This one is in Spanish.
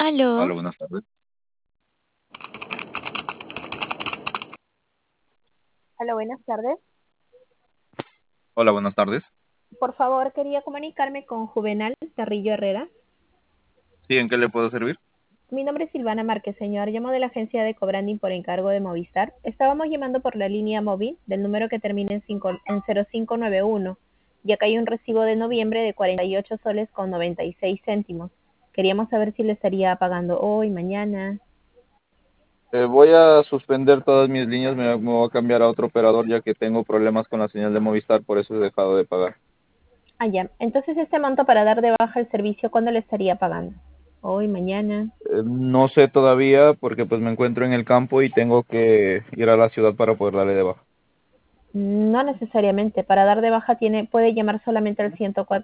Hola, Aló, buenas tardes. Hola, buenas tardes. Hola, buenas tardes. Por favor, quería comunicarme con Juvenal Carrillo Herrera. Sí, ¿en qué le puedo servir? Mi nombre es Silvana Márquez, señor. Llamo de la agencia de Cobranding por encargo de Movistar. Estábamos llamando por la línea móvil del número que termina en 0591, ya que hay un recibo de noviembre de 48 soles con 96 céntimos. Queríamos saber si le estaría pagando hoy, mañana. Voy a suspender todas mis líneas, me voy a cambiar a otro operador ya que tengo problemas con la señal de Movistar, por eso he dejado de pagar. Ah, ya. Entonces, este monto para dar de baja el servicio, ¿cuándo le estaría pagando? Hoy, mañana. No sé todavía porque pues me encuentro en el campo y tengo que ir a la ciudad para poder darle de baja. No necesariamente. Para dar de baja puede llamar solamente al 104.